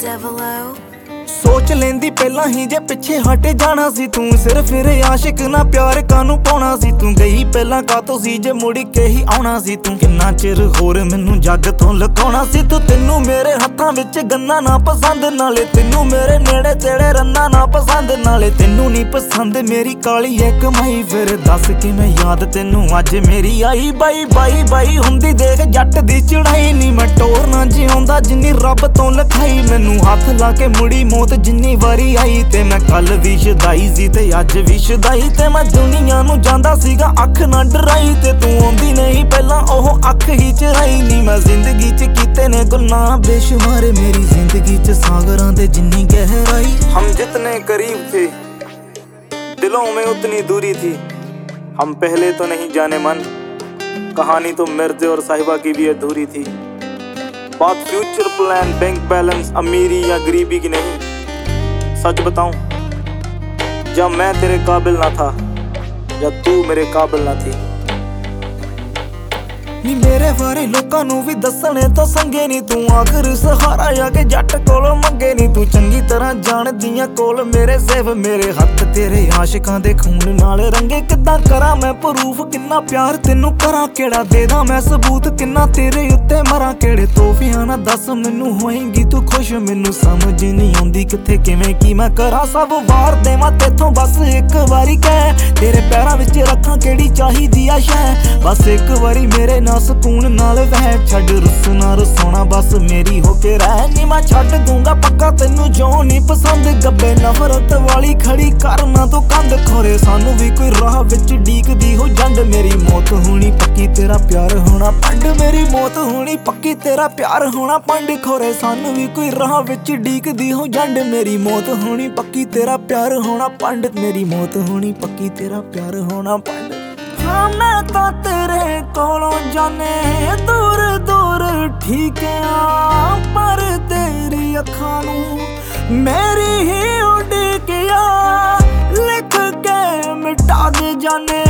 Devilo सोच लेंदी पहला ही जे पिछे हटे जाना सी तू। सिर्फ फिर आशिक ना प्यार कानू पाउणा सी तू। गई पहला कातो सी जे मुड़ के ही आउणा सी तू। किन्ना चिर होर मैनू जग तो लुकाउणा सी तू। तेनू मेरे हत्थां विच गन्ना ना पसंद, नाले तेनू मेरे नेड़े तेड़े रन्ना ना पसंद, नाले तेनू नहीं पसंद मेरी काली है कमाई। फिर दस किवें याद तेनू अज मेरी आई। बाई बाई बाई हुंदी देख जट दी चढ़ाई। नी मैं टोर ना जिउंदा जिन्नी रब तो लिखाई। मैनू हथ ला के मुड़ी मौत जिन्नी वारी आई। ते मैं कल भी शदाई सी ते अज भी शदाई। ते मैं दुनिया नू जांदा सीगा अख ना डराई। ते तू आउंदी नहीं पहला ओह अख ही चराई। नी मैं जिंदगी च कीते ने गुनाह बेशुमार, मेरी जिंदगी च सागरां दे जिन्नी गहराई। हम जितने करीब थे दिलों में उतनी दूरी थी। हम पहले तो नहीं जाने मन, कहानी तो मिर्जे और साहिबा की भी अधूरी थी। बात फ्यूचर प्लान, बैंक बैलेंस, अमीरी या गरीबी की नहीं। सच बताऊं, जब मैं तेरे काबिल ना था, जब तू मेरे काबिल ना थी। नी मेरे बारे लोकां नू भी दसणे तो संगे नी तू। आखिर सहारा जाके जट कोलों मंगे नी तू। चंगी तरह जानदियां कोल मेरे सिर्फ मेरे हत्थ तेरे आशिकां दे खून नाल रंगे। किद्दां करा मैं प्रूफ किन्ना प्यार तेनू करा, केड़ा देदा मैं सबूत किन्ना तेरे उत्ते मरा। केड़े तोहफियां ना दस मैनू होएगी तू खुश, मैनू समझ नहीं आउंदी किथे किवें की मैं करा। सब वार देवां तेथों बस एक वारी कह, तेरे पैरां विच रखां केड़ी चाहिदी आ शै। बस एक वारी मेरे ना सुकून नाल वह, छड़ रुसना रसोना बस मेरी होके रह। नी मैं छड़ दूंगा पक्का तेनू जो नहीं पसंद। गब्बे नफरत वाली खड़ी करना तो कंध, खोरे सानू भी कोई राह विच डीकदी हो जंड। मेरी मौत होनी पक्की तेरा प्यार होना पंड, मेरी मौत होनी पक्की तेरा प्यार होना पंड। खोरे सानू भी कोई राह विच डीकदी हो जंड। मेरी मौत होनी पक्की तेरा प्यार होना पंड, मेरी मौत होनी पक्की तेरा प्यार होना पंड। हाँ मैं तो तेरे कोलों जाने दूर दूर ठीक आ, पर तेरी अखां नू मेरी ही उड़िकिया लिख के मिटा दे जाने।